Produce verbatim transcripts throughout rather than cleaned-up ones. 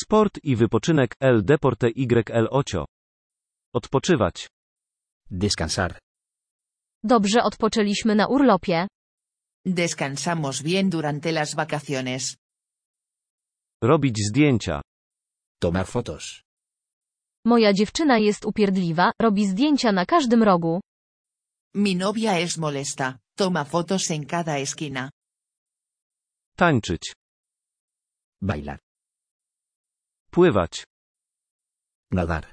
Sport i wypoczynek, el deporte y el ocio. Odpoczywać. Descansar. Dobrze odpoczęliśmy na urlopie. Descansamos bien durante las vacaciones. Robić zdjęcia. Tomar fotos. Moja dziewczyna jest upierdliwa, robi zdjęcia na każdym rogu. Mi novia es molesta, toma fotos en cada esquina. Tańczyć. Bailar. Pływać. Nadar.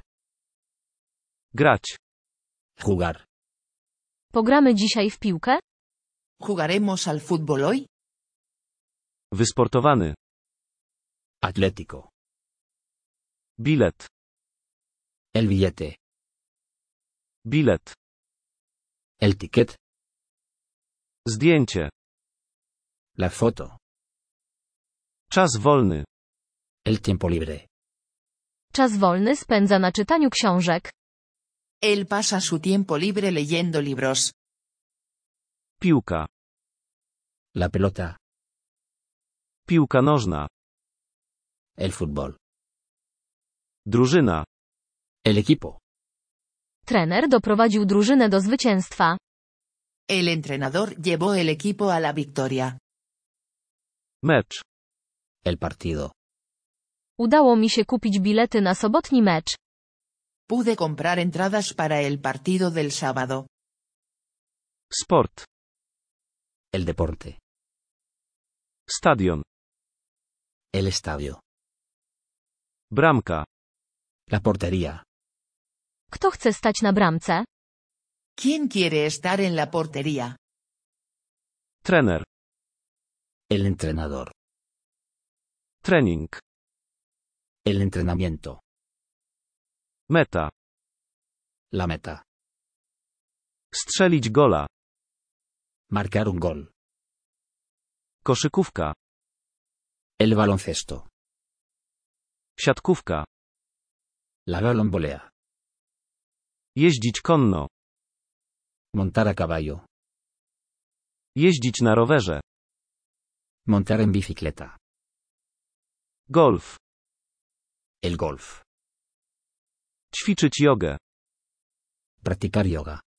Grać. Jugar. Pogramy dzisiaj w piłkę? ¿Jugaremos al fútbol hoy? Wysportowany. Atlético. Bilet. El billete. Bilet. El ticket. Zdjęcie. La foto. Czas wolny. El tiempo libre. Czas wolny spędza na czytaniu książek. Él pasa su tiempo libre leyendo libros. Piłka. La pelota. Piłka nożna. El fútbol. Drużyna. El equipo. Trener doprowadził drużynę do zwycięstwa. El entrenador llevó el equipo a la victoria. Mecz. El partido. Udało mi się kupić bilety na sobotni mecz. Pude comprar entradas para el partido del sábado. Sport. El deporte. Stadion. El estadio. Bramka. La portería. Kto chce stać na bramce? ¿Quién quiere estar en la portería? Trener. El entrenador. Trening. El entrenamiento. Meta. La meta. Strzelić gola. Marcar un gol. Koszykówka. El baloncesto. Siatkówka. La balonvolea. Jeździć konno. Montar a caballo. Jeździć na rowerze. Montar en bicicleta. Golf. El golf. Ćwiczyć jogę. Practicar yoga.